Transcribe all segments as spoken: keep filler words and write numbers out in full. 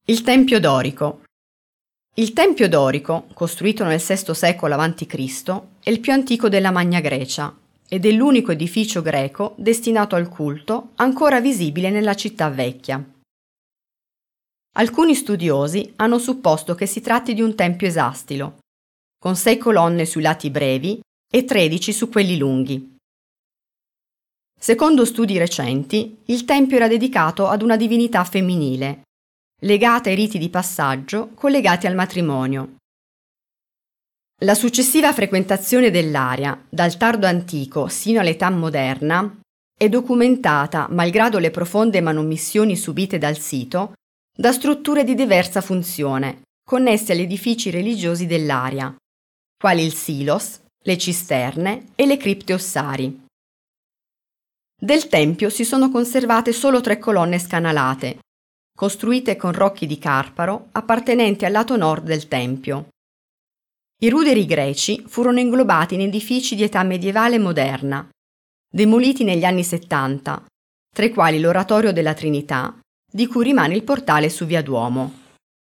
Il Tempio dorico. Il Tempio dorico, costruito nel sesto secolo avanti Cristo, è il più antico della Magna Grecia ed è l'unico edificio greco destinato al culto ancora visibile nella città vecchia. Alcuni studiosi hanno supposto che si tratti di un tempio esastilo, con sei colonne sui lati brevi e tredici su quelli lunghi. Secondo studi recenti, il tempio era dedicato ad una divinità femminile, legata ai riti di passaggio collegati al matrimonio. La successiva frequentazione dell'area, dal tardo antico sino all'età moderna, è documentata, malgrado le profonde manomissioni subite dal sito, da strutture di diversa funzione, connesse agli edifici religiosi dell'area, quali il silos, le cisterne e le cripte ossari. Del tempio si sono conservate solo tre colonne scanalate, costruite con rocchi di Carparo appartenenti al lato nord del tempio. I ruderi greci furono inglobati in edifici di età medievale e moderna, demoliti negli anni settanta, tra i quali l'Oratorio della Trinità, di cui rimane il portale su Via Duomo.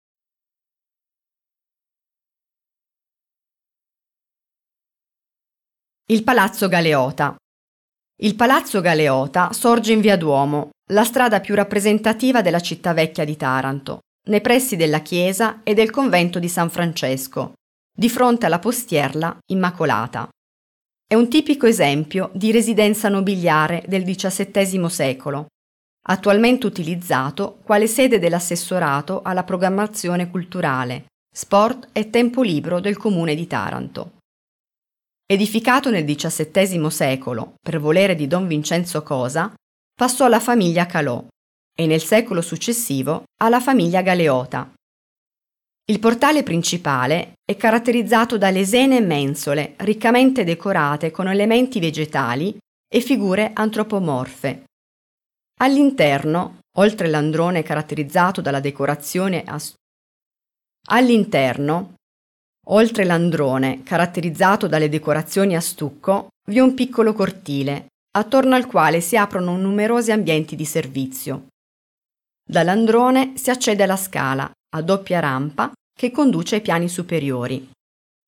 Il Palazzo Galeota. Il Palazzo Galeota sorge in Via Duomo, la strada più rappresentativa della città vecchia di Taranto, nei pressi della chiesa e del convento di San Francesco, di fronte alla Postierla Immacolata. È un tipico esempio di residenza nobiliare del diciassettesimo secolo, attualmente utilizzato quale sede dell'assessorato alla programmazione culturale, sport e tempo libero del comune di Taranto. Edificato nel diciassettesimo secolo per volere di Don Vincenzo Cosa, passò alla famiglia Calò e nel secolo successivo alla famiglia Galeota. Il portale principale è caratterizzato da lesene e mensole riccamente decorate con elementi vegetali e figure antropomorfe. All'interno, oltre l'androne caratterizzato dalla decorazione a st- All'interno, oltre l'androne caratterizzato dalle decorazioni a stucco, vi è un piccolo cortile, attorno al quale si aprono numerosi ambienti di servizio. Dall'androne si accede alla scala, a doppia rampa, che conduce ai piani superiori.